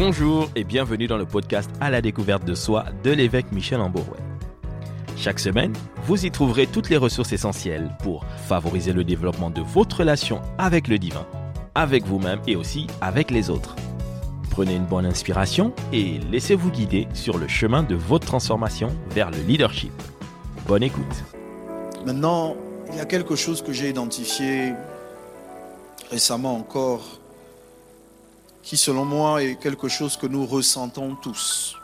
Bonjour et bienvenue dans le podcast À la découverte de soi de l'évêque Michel Amborouet. Chaque semaine, vous y trouverez toutes les ressources essentielles pour favoriser le développement de votre relation avec le divin, avec vous-même et aussi avec les autres. Prenez une bonne inspiration et laissez-vous guider sur le chemin de votre transformation vers le leadership. Bonne écoute. Maintenant, il y a quelque chose que j'ai identifié récemment encore, qui selon moi est quelque chose que nous ressentons tous.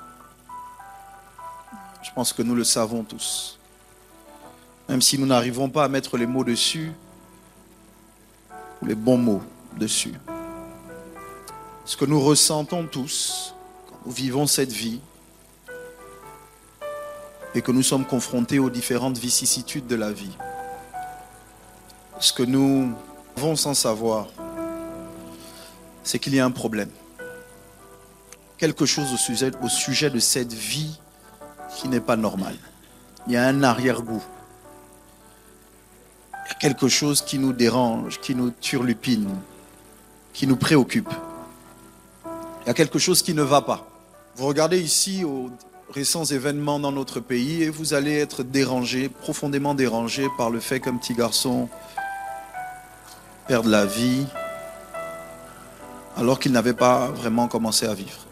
Je pense que nous le savons tous. Même si nous n'arrivons pas à mettre les mots dessus, ou les bons mots dessus. Ce que nous ressentons tous, quand nous vivons cette vie, et que nous sommes confrontés aux différentes vicissitudes de la vie. Ce que nous avons sans savoir, c'est qu'il y a un problème. Quelque chose au sujet de cette vie qui n'est pas normal. Il y a un arrière-goût. Il y a quelque chose qui nous dérange, qui nous turlupine, qui nous préoccupe. Il y a quelque chose qui ne va pas. Vous regardez ici aux récents événements dans notre pays et vous allez être dérangé, profondément dérangé par le fait qu'un petit garçon perde la vie alors qu'il n'avait pas vraiment commencé à vivre.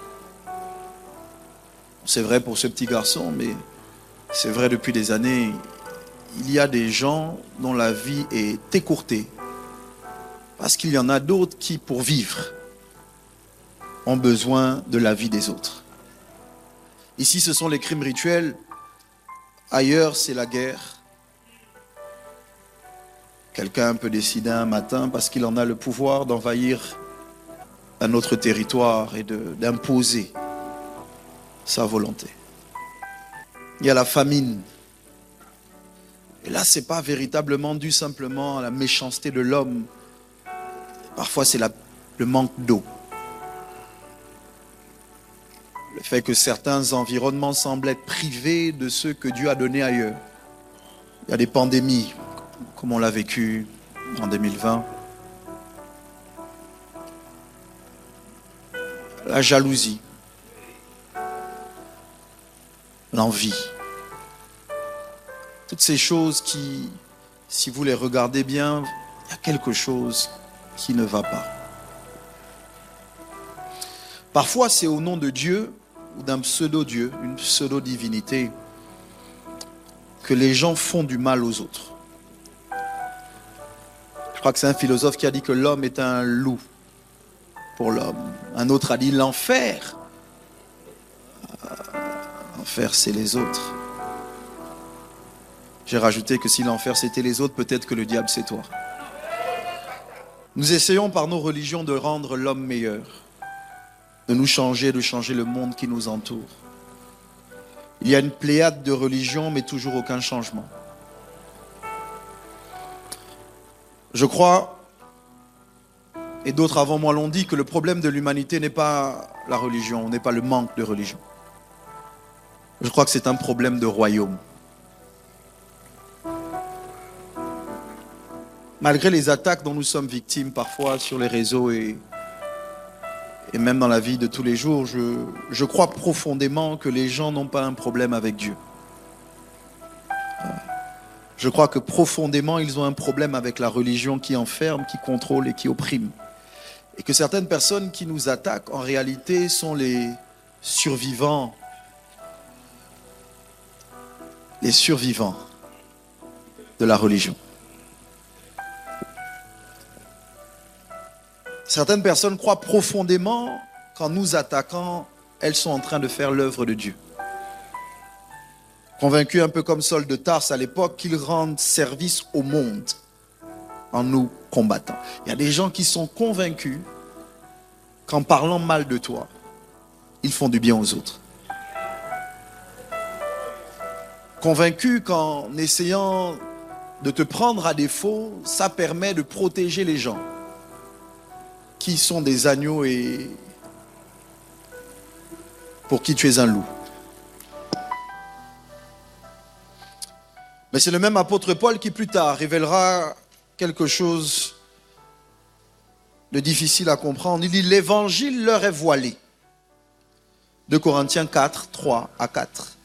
C'est vrai pour ce petit garçon, mais c'est vrai depuis des années. Il y a des gens dont la vie est écourtée parce qu'il y en a d'autres qui, pour vivre, ont besoin de la vie des autres. Ici, ce sont les crimes rituels. Ailleurs, c'est la guerre. Quelqu'un peut décider un matin, parce qu'il en a le pouvoir, d'envahir un autre territoire et d'imposer sa volonté. Il y a la famine. Et là, ce n'est pas véritablement dû simplement à la méchanceté de l'homme. Parfois, c'est le manque d'eau. Le fait que certains environnements semblent être privés de ce que Dieu a donné ailleurs. Il y a des pandémies, comme on l'a vécu en 2020. La jalousie. L'envie. Toutes ces choses qui, si vous les regardez bien, il y a quelque chose qui ne va pas. Parfois, c'est au nom de Dieu ou d'un pseudo-dieu, une pseudo-divinité, que les gens font du mal aux autres. Je crois que c'est un philosophe qui a dit que l'homme est un loup pour l'homme. Un autre a dit l'enfer. L'enfer, c'est les autres. J'ai rajouté que si l'enfer c'était les autres, peut-être que le diable c'est toi. Nous essayons par nos religions de rendre l'homme meilleur, de nous changer, de changer le monde qui nous entoure. Il y a une pléiade de religions, mais toujours aucun changement. Je crois, et d'autres avant moi l'ont dit, que le problème de l'humanité n'est pas la religion, n'est pas le manque de religion. Je crois que c'est un problème de royaume. Malgré les attaques dont nous sommes victimes parfois sur les réseaux et même dans la vie de tous les jours, je crois profondément que les gens n'ont pas un problème avec Dieu. Je crois que profondément, ils ont un problème avec la religion qui enferme, qui contrôle et qui opprime. Et que certaines personnes qui nous attaquent, en réalité, sont les survivants de la religion. Certaines personnes croient profondément qu'en nous attaquant, elles sont en train de faire l'œuvre de Dieu. Convaincus un peu comme Saul de Tarse à l'époque qu'ils rendent service au monde en nous combattant. Il y a des gens qui sont convaincus qu'en parlant mal de toi, ils font du bien aux autres. Convaincus qu'en essayant de te prendre à défaut, ça permet de protéger les gens qui sont des agneaux et pour qui tu es un loup. Mais c'est le même apôtre Paul qui plus tard révélera quelque chose de difficile à comprendre. Il dit l'évangile leur est voilé. 2 Corinthiens 4, 3 à 4.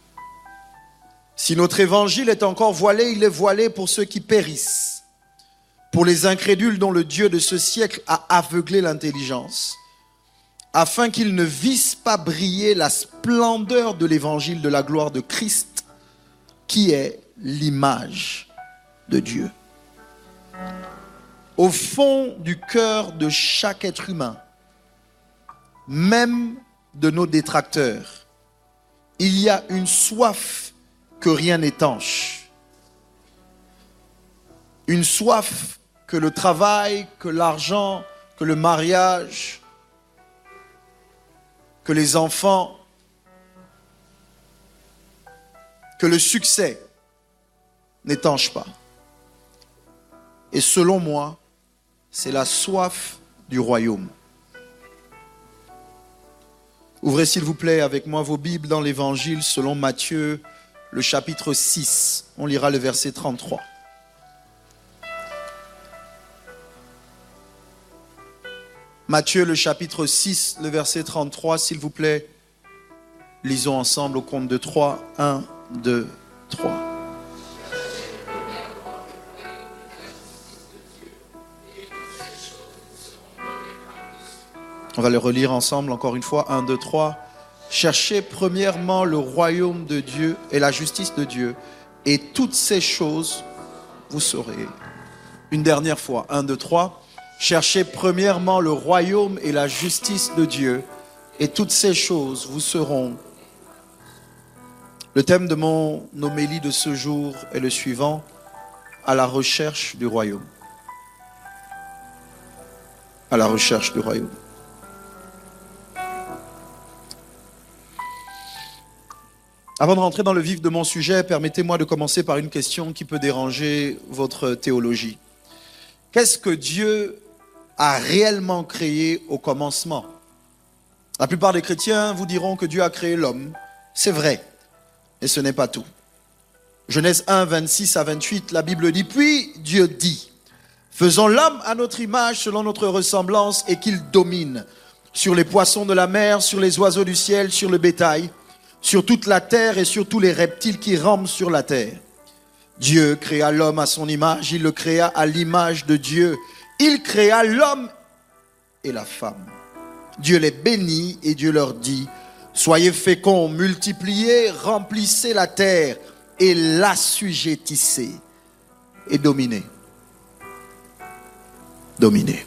Si notre évangile est encore voilé, il est voilé pour ceux qui périssent, pour les incrédules dont le Dieu de ce siècle a aveuglé l'intelligence, afin qu'ils ne vissent pas briller la splendeur de l'évangile de la gloire de Christ, qui est l'image de Dieu. Au fond du cœur de chaque être humain, même de nos détracteurs, il y a une soif que rien n'étanche. Une soif que le travail, que l'argent, que le mariage, que les enfants, que le succès n'étanche pas. Et selon moi, c'est la soif du royaume. Ouvrez s'il vous plaît avec moi vos Bibles dans l'Évangile selon Matthieu, le chapitre 6. On lira le verset 33. Matthieu, le chapitre 6, le verset 33, s'il vous plaît. Lisons ensemble au compte de 3. 1, 2, 3. On va le relire ensemble encore une fois. 1, 2, 3. Cherchez premièrement le royaume de Dieu et la justice de Dieu, et toutes ces choses vous saurez. Une dernière fois. 1, 2, 3. Cherchez premièrement le royaume et la justice de Dieu, et toutes ces choses vous seront. Le thème de mon homélie de ce jour est le suivant: à la recherche du royaume. À la recherche du royaume. Avant de rentrer dans le vif de mon sujet, permettez-moi de commencer par une question qui peut déranger votre théologie. Qu'est-ce que Dieu a réellement créé au commencement? La plupart des chrétiens vous diront que Dieu a créé l'homme. C'est vrai, mais ce n'est pas tout. Genèse 1, 26 à 28, la Bible dit: puis Dieu dit, faisons l'homme à notre image, selon notre ressemblance, et qu'il domine sur les poissons de la mer, sur les oiseaux du ciel, sur le bétail, sur toute la terre et sur tous les reptiles qui rampent sur la terre. Dieu créa l'homme à son image, il le créa à l'image de Dieu. Il créa l'homme et la femme. Dieu les bénit et Dieu leur dit: soyez féconds, multipliez, remplissez la terre et l'assujettissez et dominez. Dominez.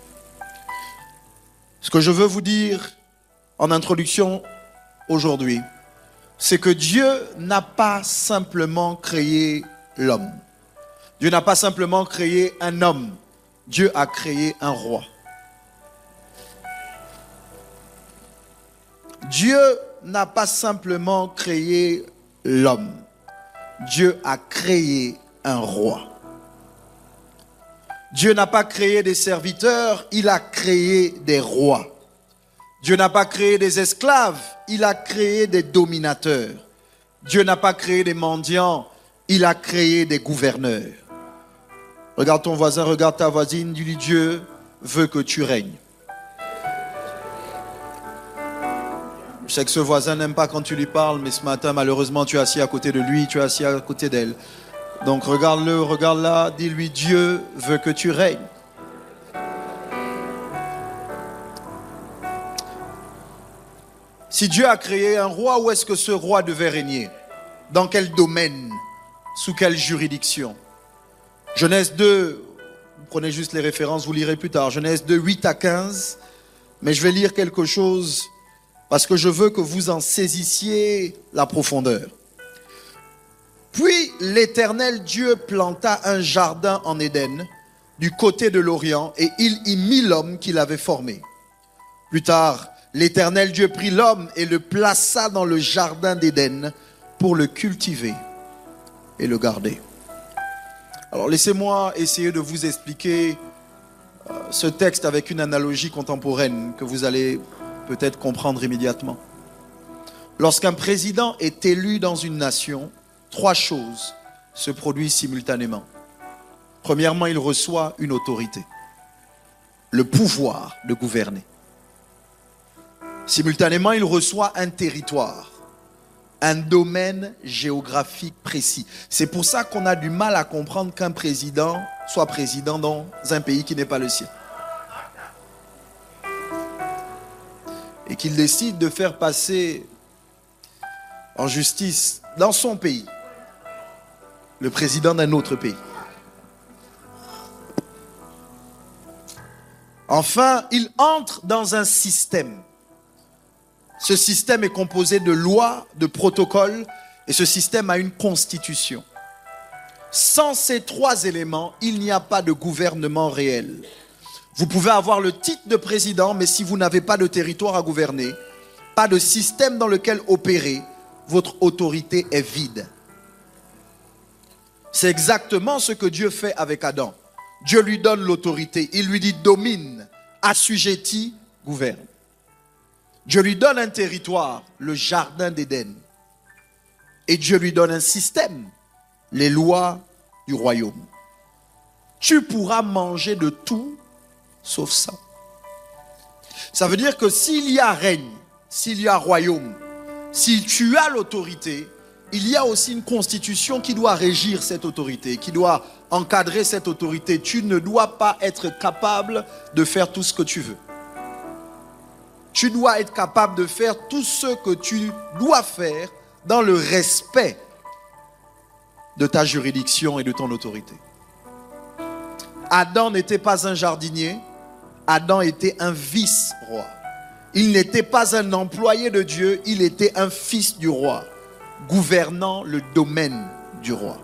Ce que je veux vous dire en introduction aujourd'hui, c'est que Dieu n'a pas simplement créé l'homme. Dieu n'a pas simplement créé un homme. Dieu a créé un roi. Dieu n'a pas simplement créé l'homme. Dieu a créé un roi. Dieu n'a pas créé des serviteurs, il a créé des rois. Dieu n'a pas créé des esclaves, il a créé des dominateurs. Dieu n'a pas créé des mendiants, il a créé des gouverneurs. Regarde ton voisin, regarde ta voisine, dis-lui: Dieu veut que tu règnes. Je sais que ce voisin n'aime pas quand tu lui parles, mais ce matin, malheureusement, tu es assis à côté de lui, tu es assis à côté d'elle. Donc regarde-le, regarde-la, dis-lui: Dieu veut que tu règnes. Si Dieu a créé un roi, où est-ce que ce roi devait régner? Dans quel domaine? Sous quelle juridiction? Genèse 2, vous prenez juste les références, vous lirez plus tard. Genèse 2, 8 à 15. Mais je vais lire quelque chose parce que je veux que vous en saisissiez la profondeur. Puis l'Éternel Dieu planta un jardin en Éden, du côté de l'Orient, et il y mit l'homme qu'il avait formé. Plus tard, l'Éternel Dieu prit l'homme et le plaça dans le jardin d'Éden pour le cultiver et le garder. Alors laissez-moi essayer de vous expliquer ce texte avec une analogie contemporaine que vous allez peut-être comprendre immédiatement. Lorsqu'un président est élu dans une nation, 3 choses se produisent simultanément. Premièrement, il reçoit une autorité, le pouvoir de gouverner. Simultanément, il reçoit un territoire, un domaine géographique précis. C'est pour ça qu'on a du mal à comprendre qu'un président soit président dans un pays qui n'est pas le sien. Et qu'il décide de faire passer en justice dans son pays le président d'un autre pays. Enfin, il entre dans un système. Ce système est composé de lois, de protocoles, et ce système a une constitution. Sans ces trois éléments, il n'y a pas de gouvernement réel. Vous pouvez avoir le titre de président, mais si vous n'avez pas de territoire à gouverner, pas de système dans lequel opérer, votre autorité est vide. C'est exactement ce que Dieu fait avec Adam. Dieu lui donne l'autorité. Il lui dit domine, assujettis, gouverne. Dieu lui donne un territoire, le jardin d'Éden. Et Dieu lui donne un système, les lois du royaume. Tu pourras manger de tout, sauf ça. Ça veut dire que s'il y a règne, s'il y a royaume, si tu as l'autorité, il y a aussi une constitution qui doit régir cette autorité, qui doit encadrer cette autorité. Tu ne dois pas être capable de faire tout ce que tu veux. Tu dois être capable de faire tout ce que tu dois faire dans le respect de ta juridiction et de ton autorité. Adam n'était pas un jardinier, Adam était un vice-roi. Il n'était pas un employé de Dieu, il était un fils du roi, gouvernant le domaine du roi.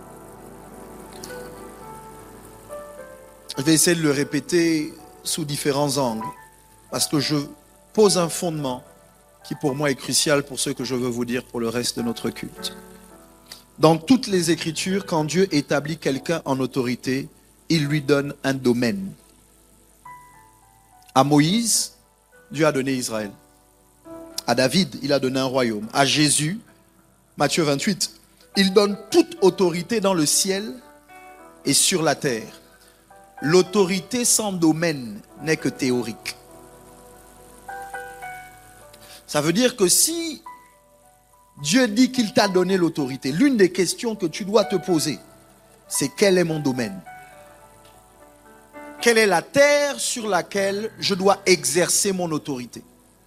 Je vais essayer de le répéter sous différents angles, parce que je pose un fondement qui pour moi est crucial pour ce que je veux vous dire pour le reste de notre culte. Dans toutes les Écritures, quand Dieu établit quelqu'un en autorité, il lui donne un domaine. À Moïse, Dieu a donné Israël. À David, il a donné un royaume. À Jésus, Matthieu 28, il donne toute autorité dans le ciel et sur la terre. L'autorité sans domaine n'est que théorique. Ça veut dire que si Dieu dit qu'il t'a donné l'autorité, l'une des questions que tu dois te poser, c'est quel est mon domaine? Quelle est la terre sur laquelle je dois exercer mon autorité?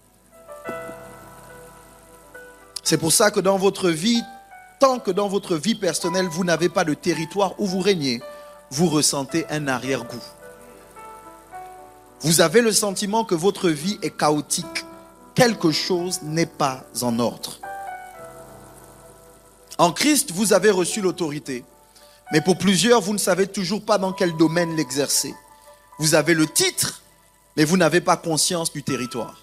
C'est pour ça que dans votre vie, tant que dans votre vie personnelle, vous n'avez pas de territoire où vous régnez, vous ressentez un arrière-goût. Vous avez le sentiment que votre vie est chaotique. Quelque chose n'est pas en ordre. En Christ, vous avez reçu l'autorité. Mais pour plusieurs, vous ne savez toujours pas dans quel domaine l'exercer. Vous avez le titre, mais vous n'avez pas conscience du territoire.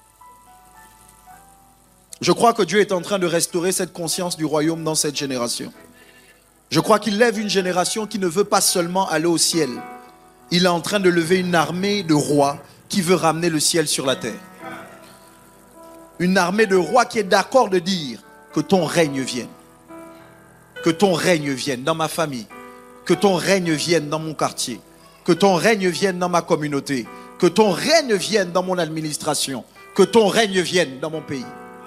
Je crois que Dieu est en train de restaurer cette conscience du royaume dans cette génération. Je crois qu'il lève une génération qui ne veut pas seulement aller au ciel. Il est en train de lever une armée de rois qui veut ramener le ciel sur la terre. Une armée de rois qui est d'accord de dire que ton règne vienne. Que ton règne vienne dans ma famille. Que ton règne vienne dans mon quartier. Que ton règne vienne dans ma communauté. Que ton règne vienne dans mon administration. Que ton règne vienne dans mon pays.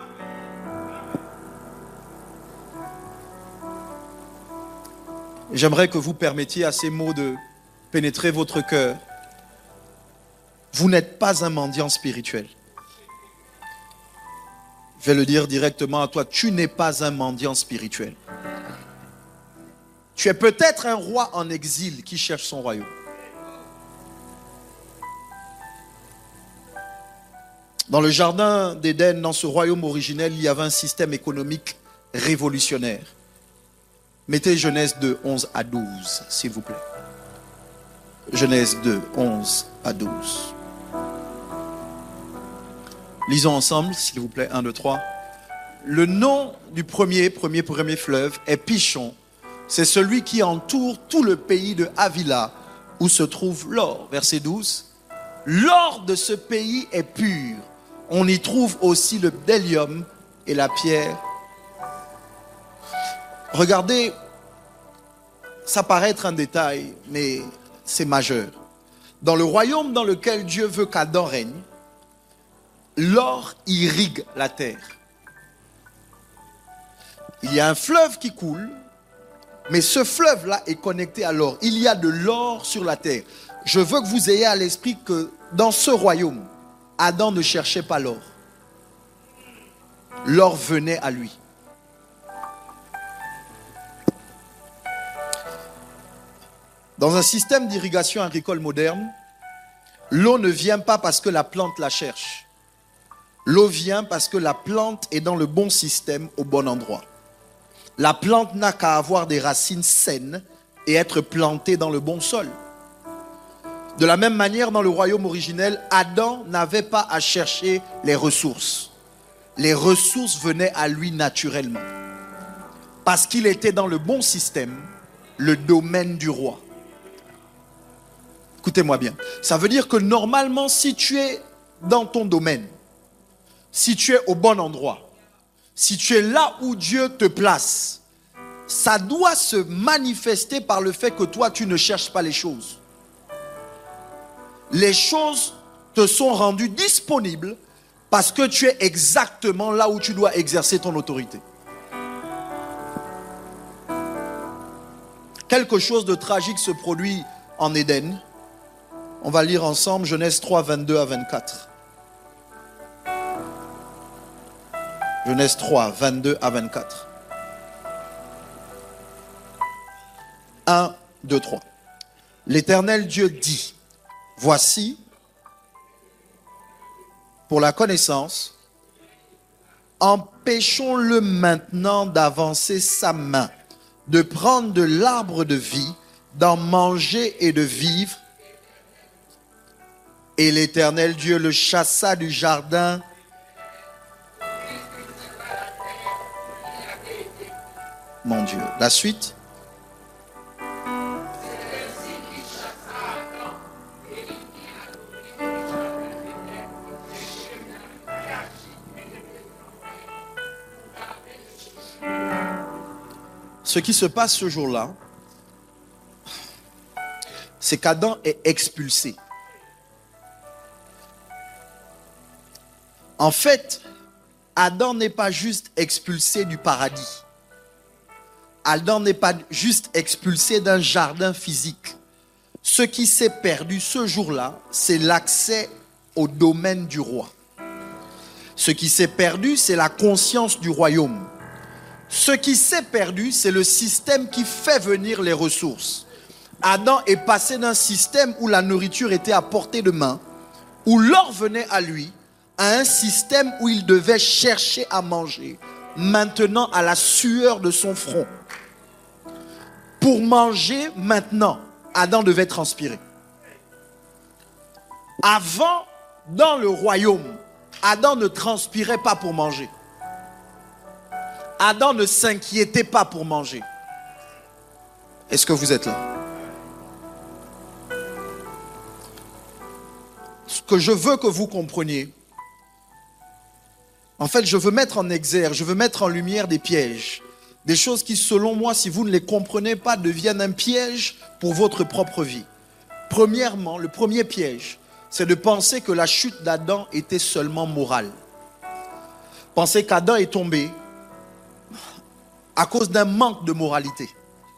J'aimerais que vous permettiez à ces mots de pénétrer votre cœur. Vous n'êtes pas un mendiant spirituel. Je vais le dire directement à toi, tu n'es pas un mendiant spirituel. Tu es peut-être un roi en exil qui cherche son royaume. Dans le jardin d'Éden, dans ce royaume originel, il y avait un système économique révolutionnaire. Mettez Genèse 2, 11 à 12, s'il vous plaît. Genèse 2, 11 à 12. Lisons ensemble, s'il vous plaît, 1, 2, 3. Le nom du premier fleuve est Pishon. C'est celui qui entoure tout le pays de Havila, où se trouve l'or. Verset 12. L'or de ce pays est pur. On y trouve aussi le bdellium et la pierre. Regardez, ça paraît être un détail, mais c'est majeur. Dans le royaume dans lequel Dieu veut qu'Adam règne, l'or irrigue la terre. Il y a un fleuve qui coule, mais ce fleuve-là est connecté à l'or. Il y a de l'or sur la terre. Je veux que vous ayez à l'esprit que dans ce royaume, Adam ne cherchait pas l'or. L'or venait à lui. Dans un système d'irrigation agricole moderne, l'eau ne vient pas parce que la plante la cherche. L'eau vient parce que la plante est dans le bon système, au bon endroit. La plante n'a qu'à avoir des racines saines et être plantée dans le bon sol. De la même manière, dans le royaume originel, Adam n'avait pas à chercher les ressources. Les ressources venaient à lui naturellement. Parce qu'il était dans le bon système, le domaine du roi. Écoutez-moi bien. Ça veut dire que normalement, si tu es dans ton domaine, si tu es au bon endroit, si tu es là où Dieu te place, ça doit se manifester par le fait que toi, tu ne cherches pas les choses. Les choses te sont rendues disponibles parce que tu es exactement là où tu dois exercer ton autorité. Quelque chose de tragique se produit en Éden. On va lire ensemble Genèse 3, 22 à 24. Genèse 3, 22 à 24. 1, 2, 3. L'Éternel Dieu dit, voici, pour la connaissance, empêchons-le maintenant d'avancer sa main, de prendre de l'arbre de vie, d'en manger et de vivre. Et l'Éternel Dieu le chassa du jardin. Mon Dieu. La suite. Ce qui se passe ce jour-là, c'est qu'Adam est expulsé. En fait, Adam n'est pas juste expulsé du paradis. Adam n'est pas juste expulsé d'un jardin physique. Ce qui s'est perdu ce jour-là, c'est l'accès au domaine du roi. Ce qui s'est perdu, c'est la conscience du royaume. Ce qui s'est perdu, c'est le système qui fait venir les ressources. Adam est passé d'un système où la nourriture était à portée de main, où l'or venait à lui, à un système où il devait chercher à manger, maintenant à la sueur de son front. Pour manger maintenant, Adam devait transpirer. Avant, dans le royaume, Adam ne transpirait pas pour manger. Adam ne s'inquiétait pas pour manger. Est-ce que vous êtes là? Ce que je veux que vous compreniez, en fait, je veux mettre en exergue, je veux mettre en lumière des pièges. Des choses qui, selon moi, si vous ne les comprenez pas, deviennent un piège pour votre propre vie. Premièrement, le premier piège, c'est de penser que la chute d'Adam était seulement morale. Penser qu'Adam est tombé à cause d'un manque de moralité.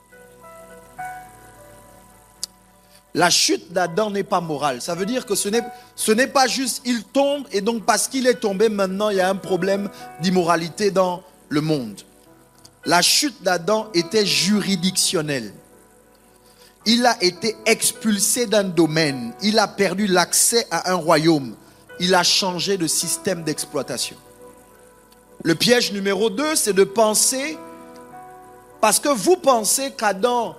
La chute d'Adam n'est pas morale. Ça veut dire que ce n'est pas juste il tombe et donc parce qu'il est tombé maintenant il y a un problème d'immoralité dans le monde. La chute d'Adam était juridictionnelle. Il a été expulsé d'un domaine. Il a perdu l'accès à un royaume. Il a changé de système d'exploitation. Le piège numéro 2, c'est de penser, parce que vous pensez qu'Adam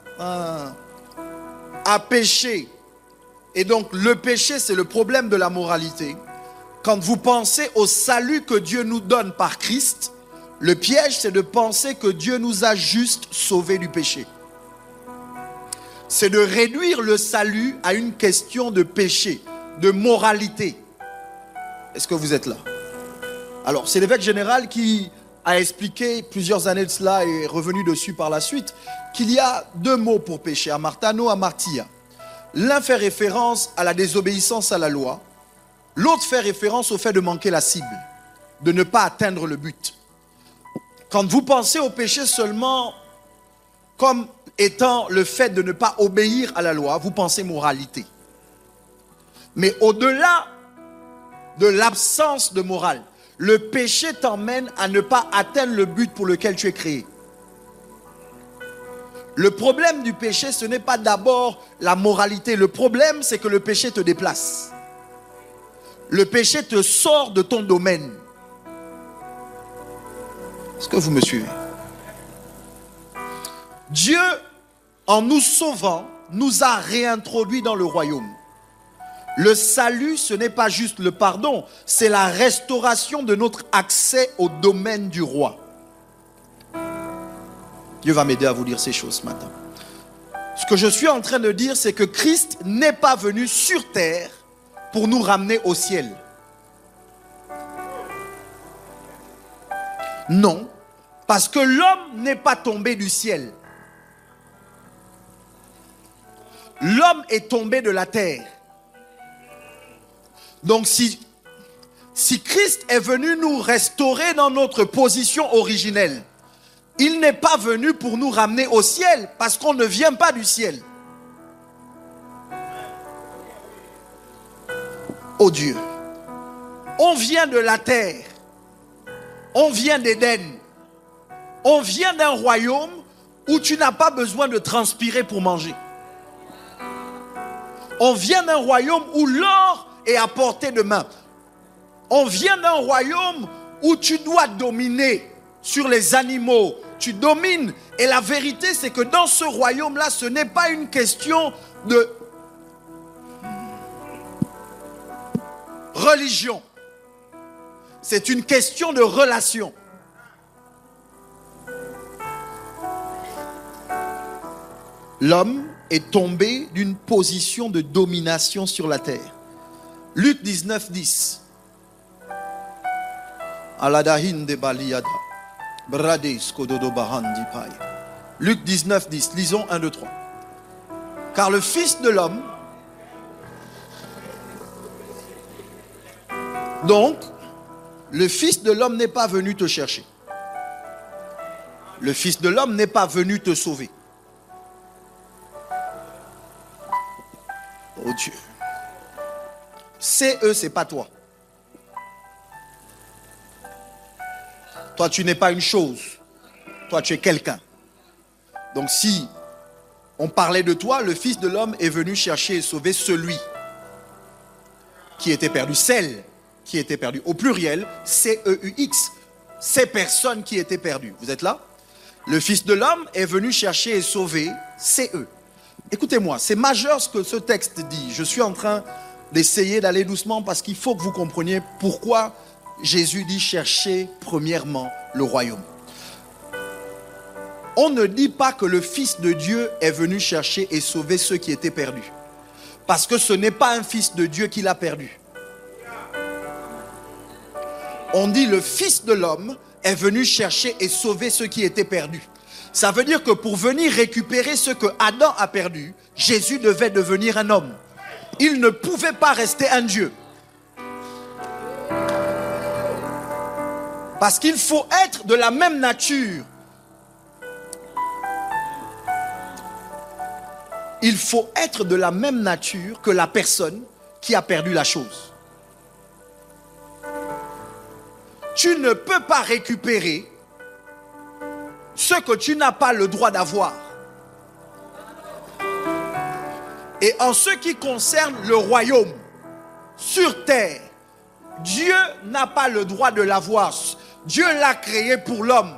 a péché, et donc le péché c'est le problème de la moralité. Quand vous pensez au salut que Dieu nous donne par Christ, le piège c'est de penser que Dieu nous a juste sauvés du péché. C'est de réduire le salut à une question de péché, de moralité. Est-ce que vous êtes là? Alors c'est l'évêque général qui a expliqué plusieurs années de cela et est revenu dessus par la suite, qu'il y a 2 mots pour péché, amartano, amartia. L'un fait référence à la désobéissance à la loi L'autre fait référence au fait de manquer la cible, de ne pas atteindre le but. Quand vous pensez au péché seulement comme étant le fait de ne pas obéir à la loi, vous pensez moralité. Mais au-delà de l'absence de morale, le péché t'emmène à ne pas atteindre le but pour lequel tu es créé. Le problème du péché, ce n'est pas d'abord la moralité. Le problème, c'est que le péché te déplace. Le péché te sort de ton domaine. Est-ce que vous me suivez? Dieu, en nous sauvant, nous a réintroduits dans le royaume. Le salut, ce n'est pas juste le pardon, c'est la restauration de notre accès au domaine du roi. Dieu va m'aider à vous dire ces choses ce matin. Ce que je suis en train de dire, c'est que Christ n'est pas venu sur terre pour nous ramener au ciel. Non, parce que l'homme n'est pas tombé du ciel. L'homme est tombé de la terre. Donc si Christ est venu nous restaurer dans notre position originelle, il n'est pas venu pour nous ramener au ciel, parce qu'on ne vient pas du ciel. Oh Dieu, on vient de la terre, on vient d'Éden, on vient d'un royaume où tu n'as pas besoin de transpirer pour manger. On vient d'un royaume où l'or est à portée de main. On vient d'un royaume où tu dois dominer sur les animaux. Tu domines. Et la vérité, c'est que dans ce royaume-là, ce n'est pas une question de religion. C'est une question de relation. L'homme est tombé d'une position de domination sur la terre. Luc 19, 10. Luc 19, 10. Lisons 1, 2, 3. Car le Fils de l'homme, donc, le Fils de l'homme n'est pas venu te chercher. Le Fils de l'homme n'est pas venu te sauver. Oh Dieu. C'est eux, c'est pas toi. Toi, tu n'es pas une chose. Toi, tu es quelqu'un. Donc, si on parlait de toi, le Fils de l'homme est venu chercher et sauver celui qui était perdu. Celle qui était perdue. Au pluriel, C-E-U-X. Ces personnes qui étaient perdues. Vous êtes là? Le Fils de l'homme est venu chercher et sauver C-E. Écoutez-moi, c'est majeur ce que ce texte dit. Je suis en train d'essayer d'aller doucement parce qu'il faut que vous compreniez pourquoi Jésus dit chercher premièrement le royaume. On ne dit pas que le Fils de Dieu est venu chercher et sauver ceux qui étaient perdus. Parce que ce n'est pas un Fils de Dieu qui l'a perdu. On dit le Fils de l'homme est venu chercher et sauver ceux qui étaient perdus. Ça veut dire que pour venir récupérer ce que Adam a perdu, Jésus devait devenir un homme. Il ne pouvait pas rester un Dieu. Parce qu'il faut être de la même nature. Il faut être de la même nature que la personne qui a perdu la chose. Tu ne peux pas récupérer ce que tu n'as pas le droit d'avoir. Et en ce qui concerne le royaume, sur terre, Dieu n'a pas le droit de l'avoir. Dieu l'a créé pour l'homme.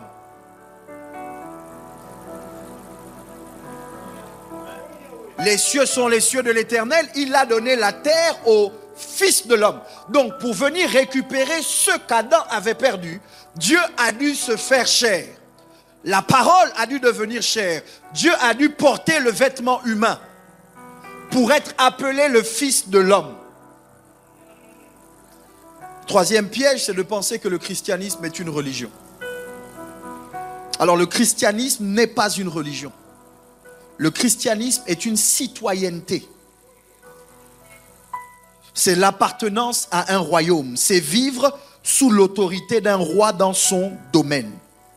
Les cieux sont les cieux de l'Éternel. Il a donné la terre au Fils de l'homme. Donc, pour venir récupérer ce qu'Adam avait perdu, Dieu a dû se faire chair. La parole a dû devenir chair. Dieu a dû porter le vêtement humain pour être appelé le Fils de l'homme. Troisième piège, c'est de penser que le christianisme est une religion. Alors, le christianisme n'est pas une religion. Le christianisme est une citoyenneté. c'est l'appartenance à un royaume. C'est vivre sous l'autorité d'un roi dans son domaine.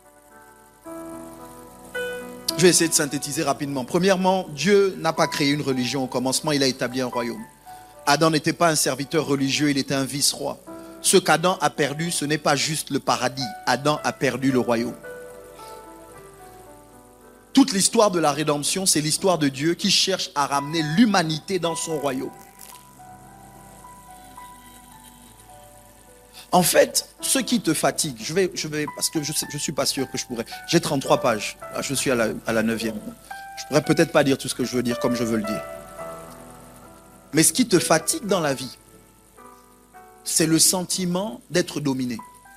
Je vais essayer de synthétiser rapidement. Premièrement, Dieu n'a pas créé une religion au commencement, il a établi un royaume. Adam n'était pas un serviteur religieux, il était un vice-roi. Ce qu'Adam a perdu, ce n'est pas juste le paradis. Adam a perdu le royaume. Toute l'histoire de la rédemption, c'est l'histoire de Dieu qui cherche à ramener l'humanité dans son royaume. En fait, ce qui te fatigue, je vais parce que je ne suis pas sûr que je pourrais. J'ai 33 pages, là, je suis à la 9e. Je ne pourrais peut-être pas dire tout ce que je veux dire comme je veux le dire. Mais ce qui te fatigue dans la vie, c'est le sentiment d'être dominé.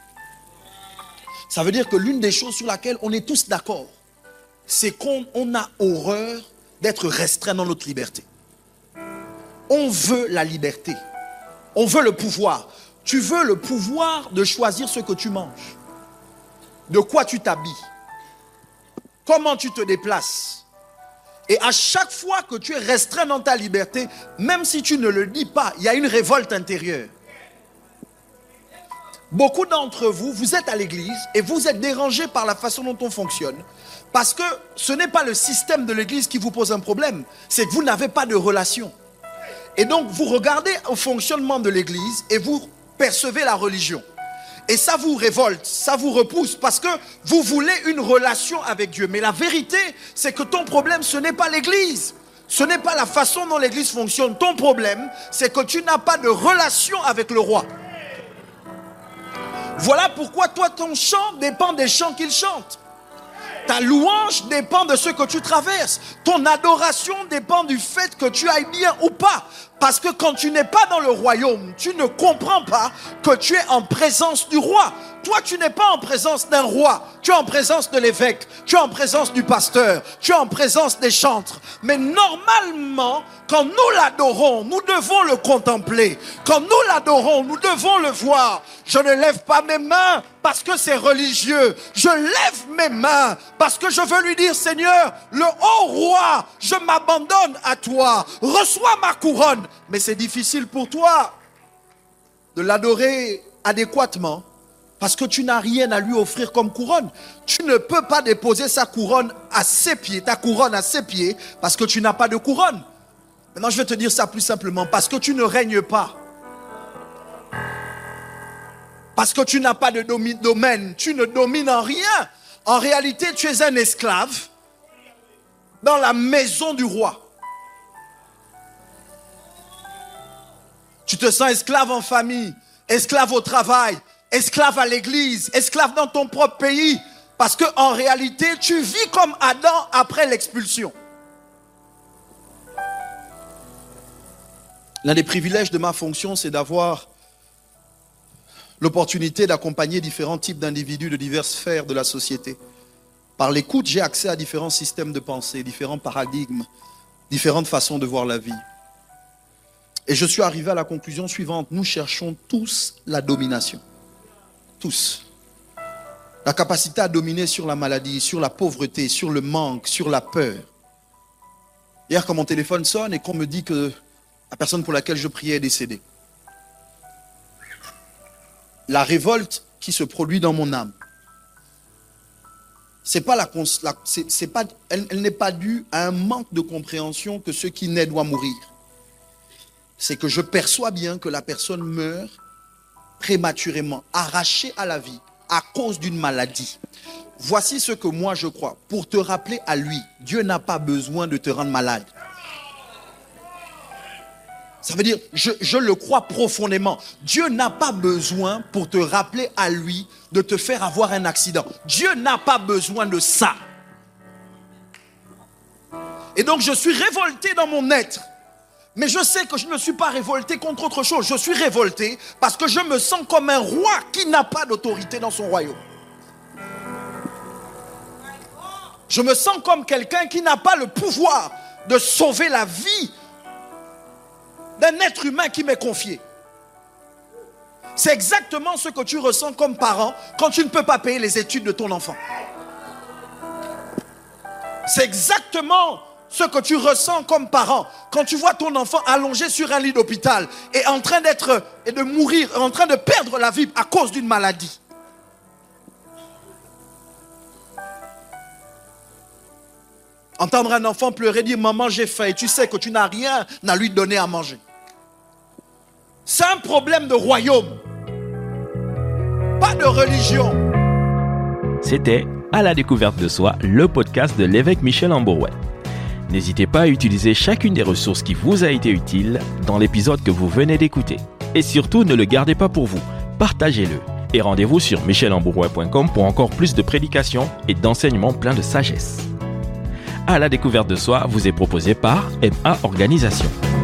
Ça veut dire que l'une des choses sur laquelle on est tous d'accord, c'est qu'on a horreur d'être restreint dans notre liberté. On veut la liberté. On veut le pouvoir. Tu veux le pouvoir de choisir ce que tu manges, de quoi tu t'habilles, comment tu te déplaces. Et à chaque fois que tu es restreint dans ta liberté, même si tu ne le dis pas, il y a une révolte intérieure. Beaucoup d'entre vous, vous êtes à l'église et vous êtes dérangés par la façon dont on fonctionne. Parce que ce n'est pas le système de l'église qui vous pose un problème, c'est que vous n'avez pas de relation. Et donc vous regardez au fonctionnement de l'église et vous percevez la religion. Et ça vous révolte, ça vous repousse parce que vous voulez une relation avec Dieu. Mais la vérité, c'est que ton problème, ce n'est pas l'église. Ce n'est pas la façon dont l'église fonctionne. Ton problème, c'est que tu n'as pas de relation avec le roi. Voilà pourquoi toi, ton chant dépend des chants qu'il chante. Ta louange dépend de ce que tu traverses. Ton adoration dépend du fait que tu ailles bien ou pas. Parce que quand tu n'es pas dans le royaume, tu ne comprends pas que tu es en présence du roi. Toi, tu n'es pas en présence d'un roi. Tu es en présence de l'évêque. Tu es en présence du pasteur. Tu es en présence des chantres. Mais normalement, quand nous l'adorons, nous devons le contempler. Quand nous l'adorons, nous devons le voir. Je ne lève pas mes mains parce que c'est religieux. Je lève mes mains parce que je veux lui dire, Seigneur, le haut roi, je m'abandonne à toi. Reçois ma couronne. Mais c'est difficile pour toi de l'adorer adéquatement parce que tu n'as rien à lui offrir comme couronne. Tu ne peux pas déposer sa couronne à ses pieds, ta couronne à ses pieds, parce que tu n'as pas de couronne. Maintenant, je vais te dire ça plus simplement, parce que tu ne règnes pas. Parce que tu n'as pas de domaine, tu ne domines en rien. En réalité, tu es un esclave dans la maison du roi. Tu te sens esclave en famille, esclave au travail, esclave à l'église, esclave dans ton propre pays. Parce qu'en réalité, tu vis comme Adam après l'expulsion. L'un des privilèges de ma fonction, c'est d'avoir l'opportunité d'accompagner différents types d'individus de diverses sphères de la société. Par l'écoute, j'ai accès à différents systèmes de pensée, différents paradigmes, différentes façons de voir la vie. Et je suis arrivé à la conclusion suivante. Nous cherchons tous la domination. Tous. La capacité à dominer sur la maladie, sur la pauvreté, sur le manque, sur la peur. Hier, quand mon téléphone sonne et qu'on me dit que la personne pour laquelle je priais est décédée. La révolte qui se produit dans mon âme, elle n'est pas due à un manque de compréhension que ce qui naît doit mourir. C'est que je perçois bien que la personne meurt prématurément, arrachée à la vie à cause d'une maladie. Voici ce que moi je crois. Pour te rappeler à lui, Dieu n'a pas besoin de te rendre malade. Ça veut dire, je le crois profondément. Dieu n'a pas besoin pour te rappeler à lui de te faire avoir un accident. Dieu n'a pas besoin de ça. Et donc je suis révolté dans mon être. Mais je sais que je ne suis pas révolté contre autre chose. Je suis révolté parce que je me sens comme un roi qui n'a pas d'autorité dans son royaume. Je me sens comme quelqu'un qui n'a pas le pouvoir de sauver la vie d'un être humain qui m'est confié. C'est exactement ce que tu ressens comme parent quand tu ne peux pas payer les études de ton enfant. C'est exactement Ce que tu ressens comme parent, quand tu vois ton enfant allongé sur un lit d'hôpital et en train de mourir, en train de perdre la vie à cause d'une maladie. Entendre un enfant pleurer, dire « Maman, j'ai faim » et tu sais que tu n'as rien à lui donner à manger. C'est un problème de royaume, pas de religion. C'était À la découverte de soi, le podcast de l'évêque Michel Amborouet. N'hésitez pas à utiliser chacune des ressources qui vous a été utile dans l'épisode que vous venez d'écouter. Et surtout, ne le gardez pas pour vous, partagez-le. Et rendez-vous sur michelambourouet.com pour encore plus de prédications et d'enseignements pleins de sagesse. À la découverte de soi vous est proposé par MA Organisation.